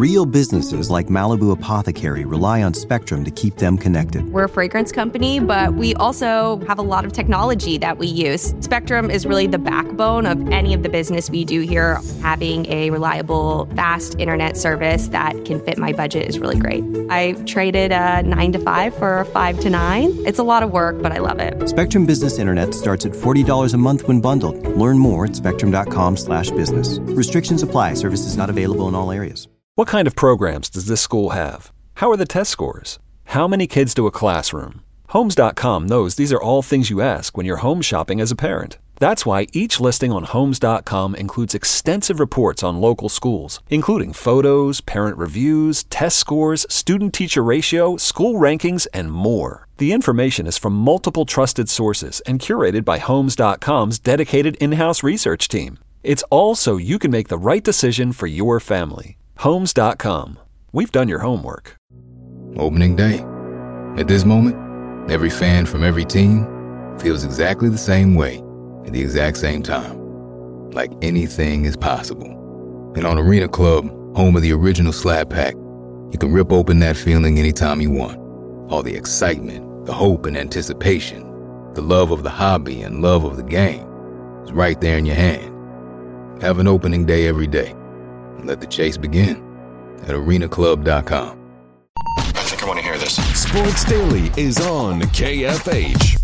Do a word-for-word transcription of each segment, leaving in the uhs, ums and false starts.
Real businesses like Malibu Apothecary rely on Spectrum to keep them connected. We're a fragrance company, but we also have a lot of technology that we use. Spectrum is really the backbone of any of the business we do here. Having a reliable, fast internet service that can fit my budget is really great. I traded a nine to five for a five to nine. It's a lot of work, but I love it. Spectrum Business Internet starts at forty dollars a month when bundled. Learn more at spectrum.com slash business. Restrictions apply. Services not available in all areas. What kind of programs does this school have? How are the test scores? How many kids do a classroom? Homes dot com knows these are all things you ask when you're home shopping as a parent. That's why each listing on Homes dot com includes extensive reports on local schools, including photos, parent reviews, test scores, student-teacher ratio, school rankings, and more. The information is from multiple trusted sources and curated by Homes dot com's dedicated in-house research team. It's all so you can make the right decision for your family. Homes dot com. We've done your homework. Opening day. At this moment, every fan from every team feels exactly the same way at the exact same time. Like anything is possible. And on Arena Club, home of the original Slab Pack, you can rip open that feeling anytime you want. All the excitement, the hope and anticipation, the love of the hobby and love of the game is right there in your hand. Have an opening day every day. Let the chase begin at arena club dot com. I think I want to hear this. Sports Daily is on K F H.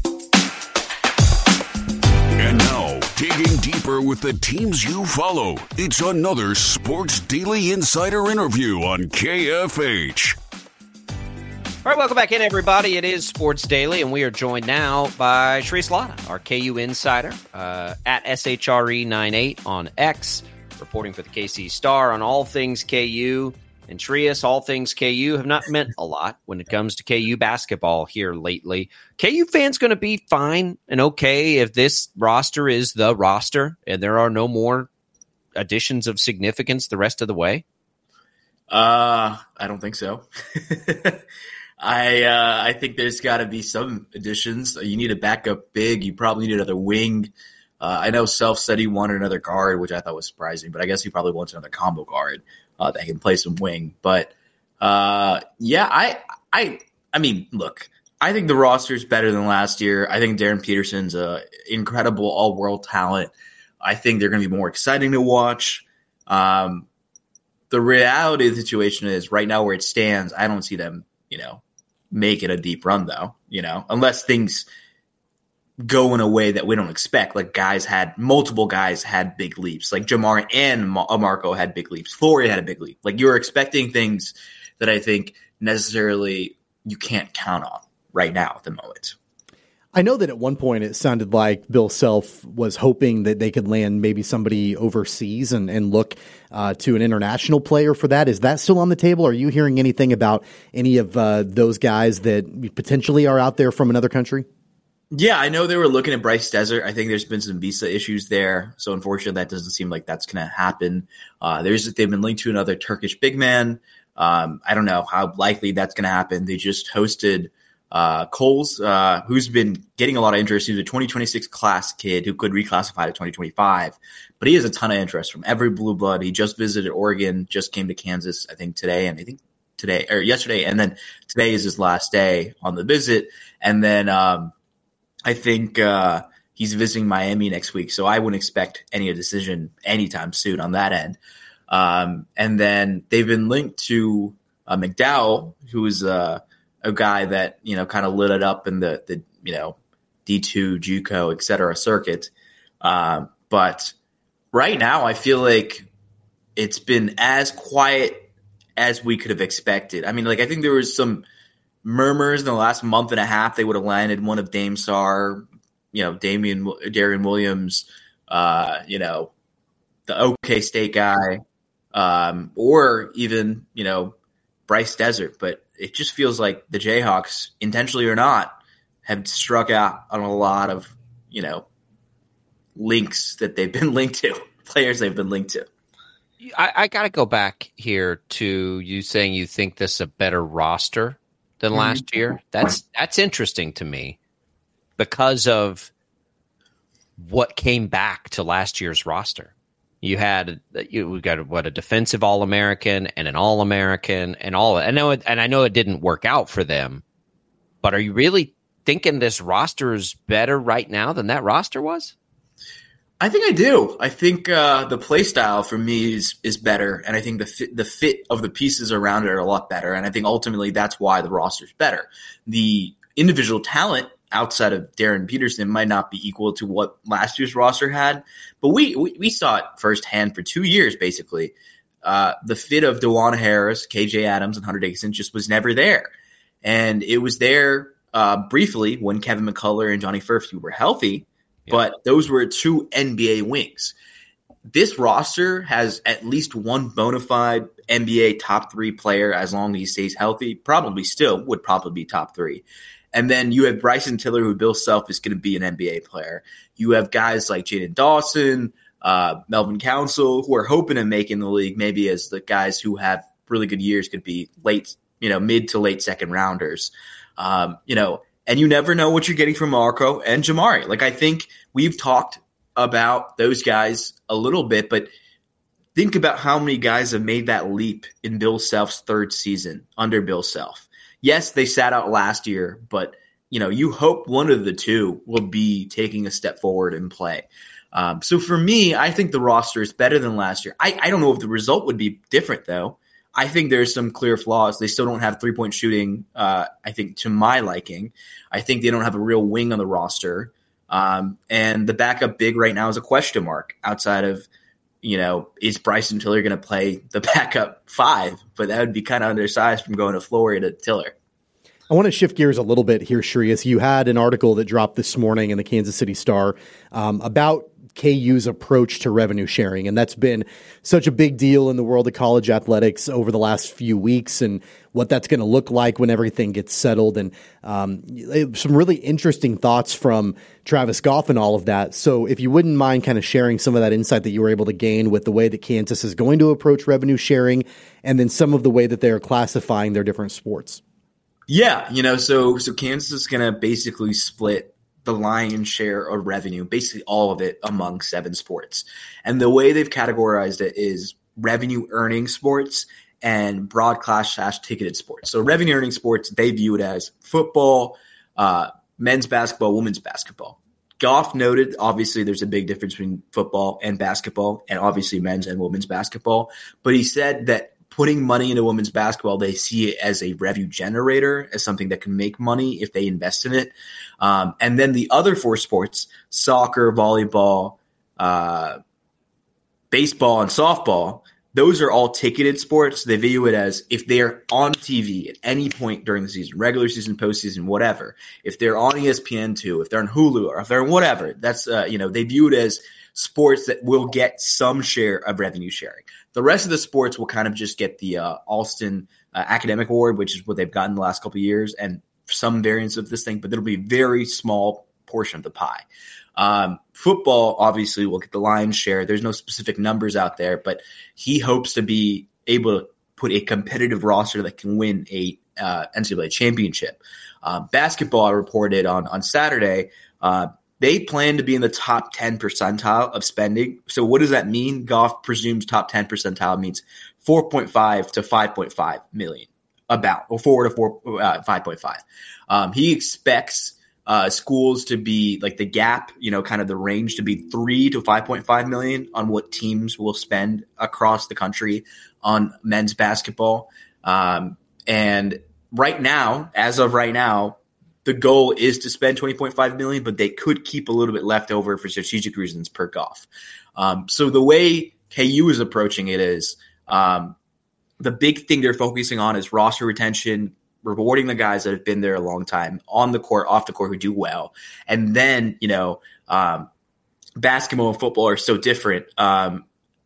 And now, digging deeper with the teams you follow, it's another Sports Daily Insider interview on K F H. All right, welcome back in, everybody. It is Sports Daily, and we are joined now by Sharice Lotta, our K U insider, uh, at S H R E ninety-eight on X, reporting for the K C Star on all things K U. And Sharice, all things K U have not meant a lot when it comes to K U basketball here lately. K U fans going to be fine and okay if this roster is the roster and there are no more additions of significance the rest of the way? Uh, I don't think so. I uh, I think there's got to be some additions. You need a backup big. You probably need another wing. Uh, I know Self said he wanted another guard, which I thought was surprising, but I guess he probably wants another combo guard uh, that can play some wing. But uh, yeah, I I I mean, look, I think the roster is better than last year. I think Darren Peterson's an incredible all-world talent. I think they're going to be more exciting to watch. Um, the reality of the situation is right now where it stands, I don't see them, you know, make it a deep run though, you know, unless things go in a way that we don't expect. Like guys had multiple guys had big leaps, like Jamar and Marco had big leaps. Flory had a big leap. Like you're expecting things that I think necessarily you can't count on right now at the moment. I know that at one point it sounded like Bill Self was hoping that they could land maybe somebody overseas and, and look uh, to an international player for that. Is that still on the table? Are you hearing anything about any of uh, those guys that potentially are out there from another country? Yeah, I know they were looking at Bryce Desert. I think there's been some visa issues there. So unfortunately, that doesn't seem like that's going to happen. Uh, there's They've been linked to another Turkish big man. Um, I don't know how likely that's going to happen. They just hosted Uh, Coles, uh, who's been getting a lot of interest. He's a twenty twenty-six class kid who could reclassify to twenty twenty-five, but he has a ton of interest from every blue blood. He just visited Oregon, just came to Kansas, I think today, and I think today or yesterday, and then today is his last day on the visit. And then um, I think uh, he's visiting Miami next week, so I wouldn't expect any decision anytime soon on that end. Um, and then they've been linked to uh, McDowell, who is uh, a guy that, you know, kind of lit it up in the, the you know, D two, JUCO, et cetera circuit. Uh, but right now I feel like it's been as quiet as we could have expected. I mean, like, I think there was some murmurs in the last month and a half they would have landed one of Dame Sarr, you know, Damian, Darian Williams, uh, you know, the OK State guy, um, or even, you know, Bryce Desert. But it just feels like the Jayhawks, intentionally or not, have struck out on a lot of, you know, links that they've been linked to, players they've been linked to. I, I got to go back here to you saying you think this is a better roster than last mm-hmm. year. That's that's interesting to me because of what came back to last year's roster. You had you we got what a defensive All-American and an All-American and all. I know it, and I know it didn't work out for them, but are you really thinking this roster is better right now than that roster was? I think I do. I think uh, the play style for me is is better, and I think the fit, the fit of the pieces around it are a lot better. And I think ultimately that's why the roster is better. The individual talent outside of Darren Peterson might not be equal to what last year's roster had, but we we, we saw it firsthand for two years basically. Uh, the fit of DeJuan Harris, K J Adams, and Hunter Dickinson just was never there, and it was there uh, briefly when Kevin McCullough and Johnny Furphy were healthy, yeah. But those were two N B A wings. This roster has at least one bona fide N B A top three player as long as he stays healthy. Probably still would probably be top three. And then you have Bryson Tiller, who Bill Self is going to be an N B A player. You have guys like Jaden Dawson, uh, Melvin Council, who are hoping to make in the league, maybe as the guys who have really good years could be late, you know, mid to late second rounders. Um, you know, and you never know what you're getting from Marco and Jamari. Like, I think we've talked about those guys a little bit, but think about how many guys have made that leap in Bill Self's third season under Bill Self. Yes, they sat out last year, but you know, you hope one of the two will be taking a step forward in play. Um, so for me, I think the roster is better than last year. I, I don't know if the result would be different, though. I think there's some clear flaws. They still don't have three-point shooting, uh, I think, to my liking. I think they don't have a real wing on the roster. Um, and the backup big right now is a question mark outside of, you know, is Bryson Tiller going to play the backup five? But that would be kind of undersized from going to Flory to Tiller. I want to shift gears a little bit here, Shreya. You had an article that dropped this morning in the Kansas City Star um, about K U's approach to revenue sharing. And that's been such a big deal in the world of college athletics over the last few weeks and what that's going to look like when everything gets settled. And um, some really interesting thoughts from Travis Goff and all of that. So if you wouldn't mind kind of sharing some of that insight that you were able to gain with the way that Kansas is going to approach revenue sharing and then some of the way that they're classifying their different sports. Yeah, you know, so so Kansas is going to basically split the lion's share of revenue, basically all of it, among seven sports. And the way they've categorized it is revenue earning sports and broadcast slash ticketed sports. So revenue earning sports, they view it as football, uh, men's basketball, women's basketball. Goff noted, obviously, there's a big difference between football and basketball, and obviously men's and women's basketball. But he said that putting money into women's basketball, they see it as a revenue generator, as something that can make money if they invest in it. Um, and then the other four sports, soccer, volleyball, uh, baseball, and softball, those are all ticketed sports. They view it as if they're on T V at any point during the season, regular season, postseason, whatever. If they're on E S P N two, if they're on Hulu, or if they're on whatever, that's uh, you know they view it as sports that will get some share of revenue sharing. The rest of the sports will kind of just get the uh, Alston uh, Academic Award, which is what they've gotten the last couple of years, and some variants of this thing, but it'll be a very small portion of the pie. Um, football, obviously, will get the lion's share. There's no specific numbers out there, but he hopes to be able to put a competitive roster that can win a uh, N C double A championship. Uh, basketball, I reported on, on Saturday, uh, they plan to be in the top ten percentile of spending. So what does that mean? Goff presumes top ten percentile means four point five to five point five million, about, or four to four, uh, five point five. Um, he expects uh, schools to be like the gap, you know, kind of the range to be three to five point five million on what teams will spend across the country on men's basketball. Um, and right now, as of right now, the goal is to spend twenty point five million dollars, but they could keep a little bit left over for strategic reasons per Goff. Um, so the way K U is approaching it is um, the big thing they're focusing on is roster retention, rewarding the guys that have been there a long time on the court, off the court, who do well. And then, you know, um, basketball and football are so different. Um,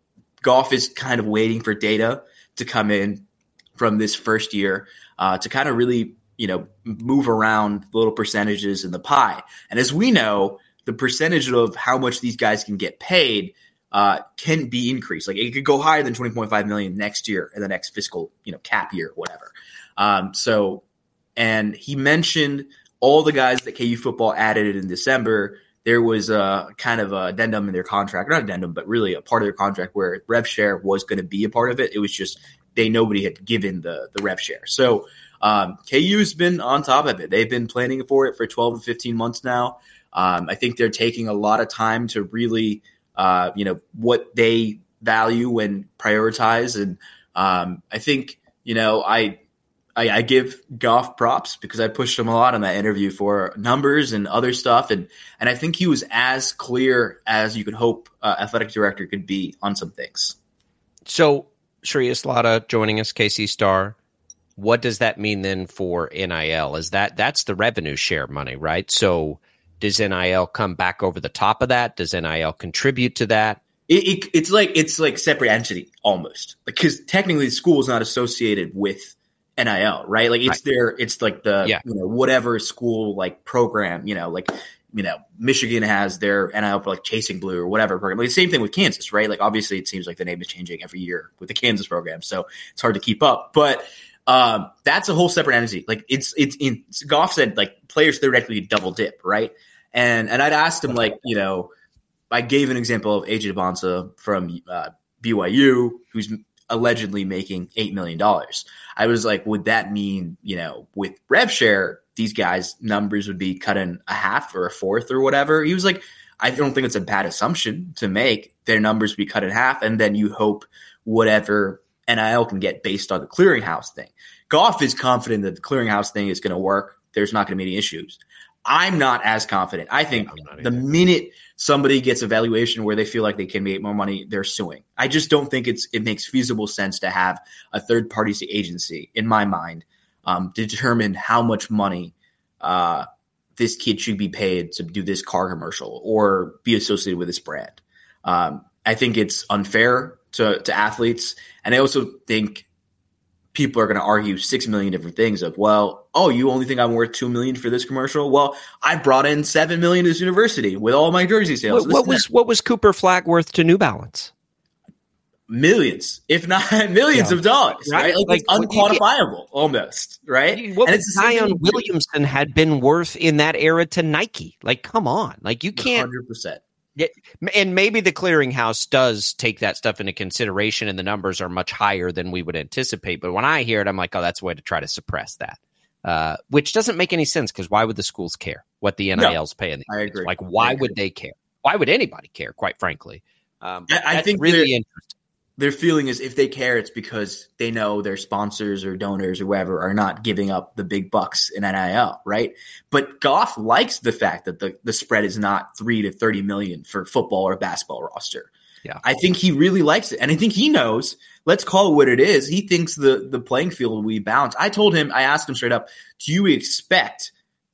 Goff is kind of waiting for data to come in from this first year uh, to kind of really, you know, move around little percentages in the pie. And as we know, the percentage of how much these guys can get paid uh, can be increased. Like it could go higher than twenty point five million next year in the next fiscal, you know, cap year, whatever. Um, so, and he mentioned all the guys that K U football added in December there was a kind of a addendum in their contract, not addendum, but really a part of their contract where rev share was going to be a part of it. It was just they nobody had given the the rev share. So um, K U's been on top of it. They've been planning for it for twelve to fifteen months now. Um, I think they're taking a lot of time to really, uh, you know, what they value and prioritize. And um, I think, you know, I, I I give Goff props because I pushed him a lot on that interview for numbers and other stuff. And and I think he was as clear as you could hope uh, athletic director could be on some things. So Shreyas Laddha joining us, K C Star. What does that mean then for N I L? Is that that's the revenue share money, right? So does N I L come back over the top of that? Does N I L contribute to that? It, it, it's like it's like separate entity almost, because technically the school is not associated with N I L, right? Like it's right. their, it's like the yeah. you know whatever school like program, you know, like you know Michigan has their N I L for like Chasing Blue or whatever program. Like the same thing with Kansas, right? Like obviously it seems like the name is changing every year with the Kansas program, so it's hard to keep up, but. Um, that's a whole separate entity. Like it's, it's in Goff said, like players theoretically double dip, right? And, and I'd asked him, like, you know, I gave an example of A J Bonsa from uh, B Y U, who's allegedly making eight million dollars. I was like, would that mean, you know, with rev share, these guys' numbers would be cut in a half or a fourth or whatever? He was like, I don't think it's a bad assumption to make their numbers be cut in half. And then you hope whatever N I L can get based on the clearinghouse thing. Goff is confident that the clearinghouse thing is going to work. There's not going to be any issues. I'm not as confident. I think the minute somebody gets a valuation where they feel like they can make more money, they're suing. I just don't think it's it makes feasible sense to have a third party agency, in my mind, um, to determine how much money uh, this kid should be paid to do this car commercial or be associated with this brand. Um, I think it's unfair to, to athletes. And I also think people are going to argue six million different things of, well, oh, you only think I'm worth two million for this commercial? Well, I brought in seven million to this university with all my jersey sales. What, what was what was Cooper Flag worth to New Balance? Millions, if not millions yeah. of dollars, right? right? Like, like it's unquantifiable almost, right? What and it's Zion Williamson had been worth in that era to Nike. Like, come on. Like, you can't. one hundred percent. Yeah, and maybe the clearinghouse does take that stuff into consideration and the numbers are much higher than we would anticipate. But when I hear it, I'm like, oh, that's a way to try to suppress that, uh, which doesn't make any sense because why would the schools care what the N I L's no, paying? I agree. Like, why I agree. would they care? Why would anybody care, quite frankly? Um, I, I think really interesting. Their feeling is if they care, it's because they know their sponsors or donors or whoever are not giving up the big bucks in N I L, right? But Goff likes the fact that the, the spread is not three to thirty million for football or basketball roster. Yeah, I think he really likes it, and I think he knows. Let's call it what it is. He thinks the the playing field will be balanced. I told him, I asked him straight up, do you expect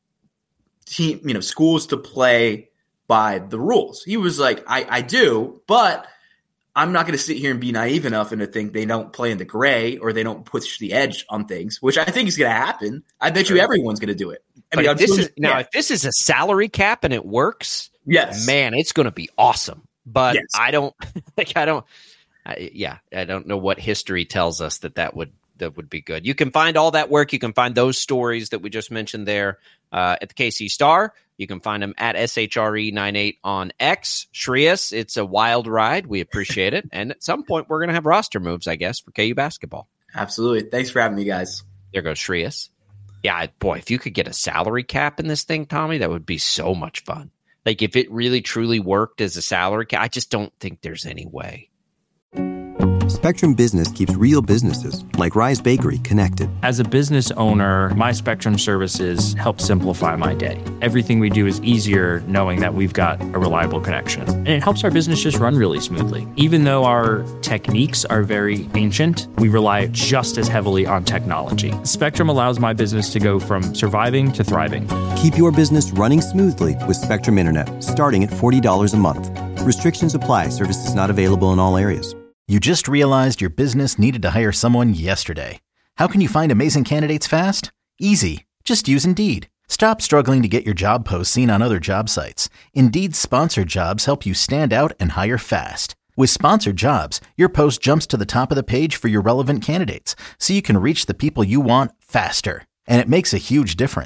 team, you know, schools to play by the rules? He was like, I, I do, but I'm not going to sit here and be naive enough and to think they don't play in the gray or they don't push the edge on things, which I think is going to happen. I bet you everyone's going to do it. I mean, mean, if this is, now, if this is a salary cap and it works, yes, man, it's going to be awesome. But yes. I don't like, I don't, I, yeah, I don't know what history tells us that that would, that would be good. You can find all that work. You can find those stories that we just mentioned there uh, at the K C Star. You can find them at S H R E ninety-eight on X. Shreyas, it's a wild ride. We appreciate it. And at some point, we're going to have roster moves, I guess, for K U basketball. Absolutely. Thanks for having me, guys. There goes Shreyas. Yeah, boy, if you could get a salary cap in this thing, Tommy, that would be so much fun. Like, if it really, truly worked as a salary cap, I just don't think there's any way. Spectrum Business keeps real businesses, like Rise Bakery, connected. As a business owner, my Spectrum services help simplify my day. Everything we do is easier knowing that we've got a reliable connection. And it helps our business just run really smoothly. Even though our techniques are very ancient, we rely just as heavily on technology. Spectrum allows my business to go from surviving to thriving. Keep your business running smoothly with Spectrum Internet, starting at forty dollars a month. Restrictions apply. Services not available in all areas. You just realized your business needed to hire someone yesterday. How can you find amazing candidates fast? Easy. Just use Indeed. Stop struggling to get your job posts seen on other job sites. Indeed's sponsored jobs help you stand out and hire fast. With sponsored jobs, your post jumps to the top of the page for your relevant candidates, so you can reach the people you want faster. And it makes a huge difference.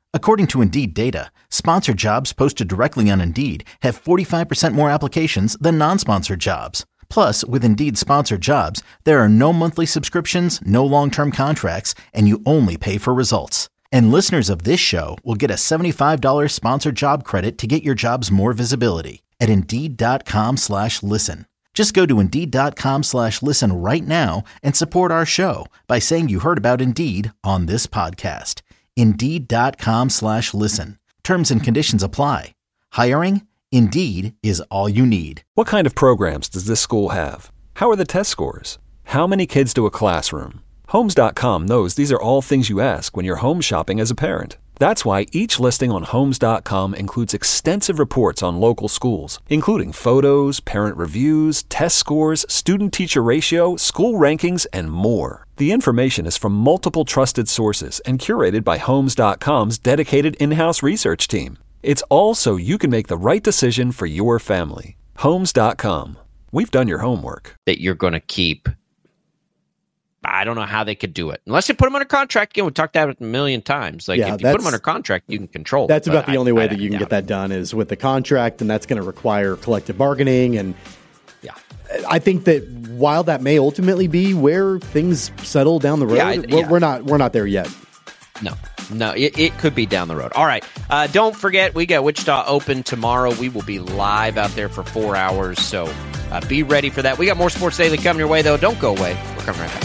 According to Indeed data, sponsored jobs posted directly on Indeed have forty-five percent more applications than non-sponsored jobs. Plus, with Indeed sponsored jobs, there are no monthly subscriptions, no long-term contracts, and you only pay for results. And listeners of this show will get a seventy-five dollars sponsored job credit to get your jobs more visibility at Indeed.com slash listen. Just go to Indeed.com slash listen right now and support our show by saying you heard about Indeed on this podcast. Indeed.com slash listen. Terms and conditions apply. Hiring? Indeed is all you need. What kind of programs does this school have? How are the test scores? How many kids do a classroom? Homes dot com knows these are all things you ask when you're home shopping as a parent. That's why each listing on Homes dot com includes extensive reports on local schools, including photos, parent reviews, test scores, student-teacher ratio, school rankings, and more. The information is from multiple trusted sources and curated by Homes dot com's dedicated in-house research team. It's all so you can make the right decision for your family. Homes dot com. We've done your homework. That you're going to keep. I don't know how they could do it. Unless you put them under contract. Again, we talked about it a million times. Like, yeah, if you put them under contract, you can control That's it, about the I, only way I, that I you can get it. that done is with the contract, and that's going to require collective bargaining. And yeah, I think that while that may ultimately be where things settle down the road, Yeah, I- we're, yeah. we're not we're not there yet. No, no, it, it could be down the road. All right. Uh, don't forget, we got Wichita Open tomorrow. We will be live out there for four hours, so uh, be ready for that. We got more Sports Daily coming your way, though. Don't go away. We're coming right back.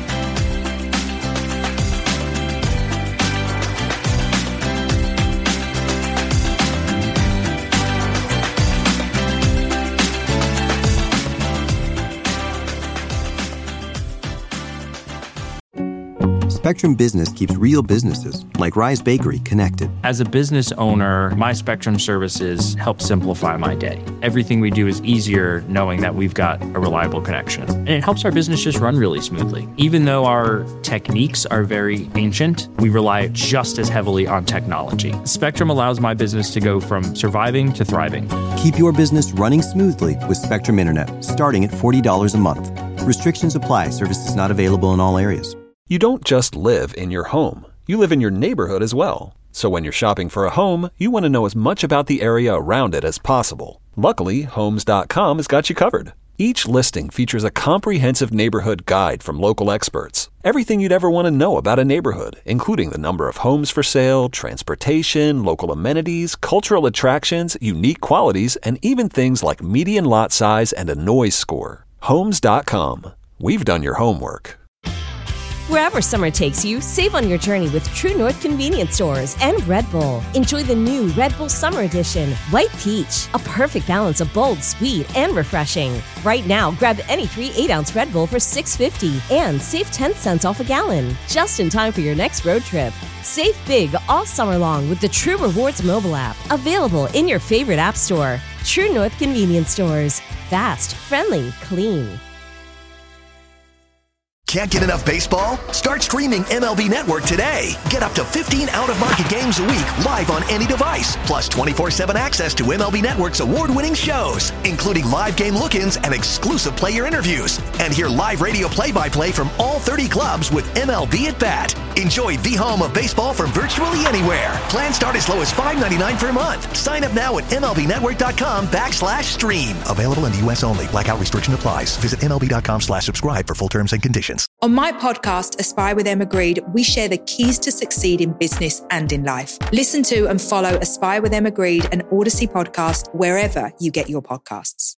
Spectrum Business keeps real businesses, like Rise Bakery, connected. As a business owner, my Spectrum services help simplify my day. Everything we do is easier knowing that we've got a reliable connection. And it helps our business just run really smoothly. Even though our techniques are very ancient, we rely just as heavily on technology. Spectrum allows my business to go from surviving to thriving. Keep your business running smoothly with Spectrum Internet, starting at forty dollars a month. Restrictions apply. Services not available in all areas. You don't just live in your home. You live in your neighborhood as well. So when you're shopping for a home, you want to know as much about the area around it as possible. Luckily, Homes dot com has got you covered. Each listing features a comprehensive neighborhood guide from local experts. Everything you'd ever want to know about a neighborhood, including the number of homes for sale, transportation, local amenities, cultural attractions, unique qualities, and even things like median lot size and a noise score. Homes dot com. We've done your homework. Wherever summer takes you, save on your journey with True North Convenience Stores and Red Bull. Enjoy the new Red Bull Summer Edition, White Peach, a perfect balance of bold, sweet, and refreshing. Right now, grab any three eight-ounce Red Bull for six fifty and save ten cents off a gallon, just in time for your next road trip. Save big all summer long with the True Rewards mobile app, available in your favorite app store. True North Convenience Stores. Fast, friendly, clean. Can't get enough baseball? Start streaming M L B Network today. Get up to fifteen out-of-market games a week live on any device, plus twenty-four seven access to M L B Network's award-winning shows, including live game look-ins and exclusive player interviews. And hear live radio play-by-play from all thirty clubs with M L B at Bat. Enjoy the home of baseball from virtually anywhere. Plans start as low as five ninety-nine per month. Sign up now at MLBnetwork.com backslash stream. Available in the U S only. Blackout restriction applies. Visit MLB.com slash subscribe for full terms and conditions. On my podcast, Aspire with Emma Greed, we share the keys to succeed in business and in life. Listen to and follow Aspire with Emma Greed and Odyssey podcast wherever you get your podcasts.